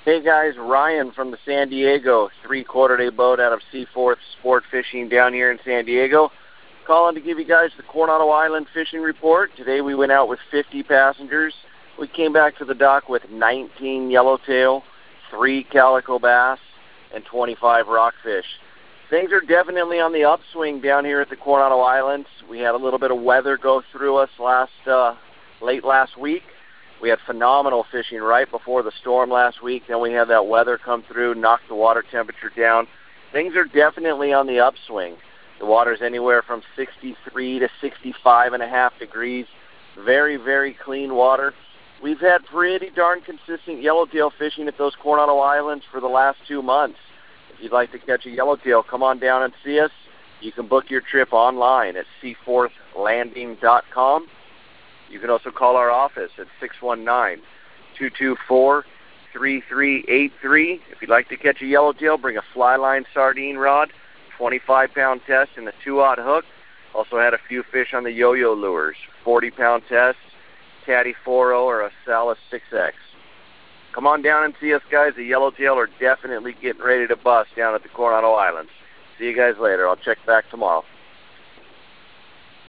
Hey guys, Ryan from the San Diego 3/4 day boat out of Seaforth Sport Fishing down here in San Diego. Calling to give you guys the Coronado Island fishing report. Today we went out with 50 passengers. We came back to the dock with 19 yellowtail, 3 calico bass, and 25 rockfish. Things are definitely on the upswing down here at the Coronado Islands. We had a little bit of weather go through us late last week. We had phenomenal fishing right before the storm last week. Then we had that weather come through, knock the water temperature down. Things are definitely on the upswing. The water's anywhere from 63 to 65.5 degrees. Very, very clean water. We've had pretty darn consistent yellowtail fishing at those Coronado Islands for the last 2 months. If you'd like to catch a yellowtail, come on down and see us. You can book your trip online at seaforthlanding.com. You can also call our office at 619-224-3383. If you'd like to catch a yellowtail, bring a fly line sardine rod, 25-pound test, and a 2-aught hook. Also had a few fish on the yo-yo lures, 40-pound test, Caddy 4.0, or a Salis 6X. Come on down and see us, guys. The yellowtail are definitely getting ready to bust down at the Coronado Islands. See you guys later. I'll check back tomorrow.